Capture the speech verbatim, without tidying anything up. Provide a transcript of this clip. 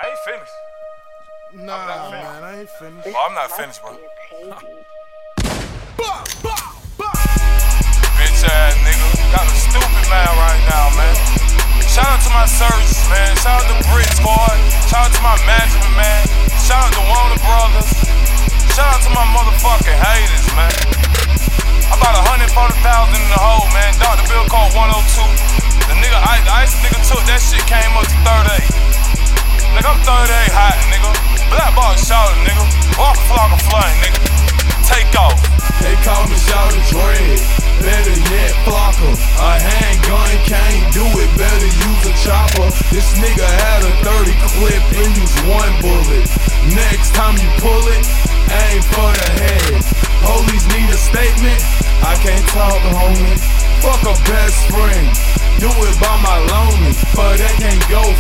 I ain't finished. Nah, not man, finished. I ain't finished. Oh, I'm not finished, bro. Bitch ass nigga. Got a stupid man right now, man. Shout out to my surgeons, man. Shout out to Brit Squad. Shout out to my management, man. Shout out to Warner Brothers. Shout out to my motherfucking haters, man. About one hundred forty thousand in the hole, man. Doctor Bill called one oh two. The nigga, the ice nigga took that shit, came up to thirty-eight. Nigga, I'm thirty-eight hot, nigga. Black box shouting, nigga. Walk a flock of flame, nigga. Take off. They call me Shoutin' Dread. Better yet, Flocker. A handgun can't do it, better use a chopper. This nigga had a thirty clip and use one bullet. Next time you pull it, aim for the head. Police need a statement, I can't talk, homie. Fuck a best friend, do it by my lonely, but that can't go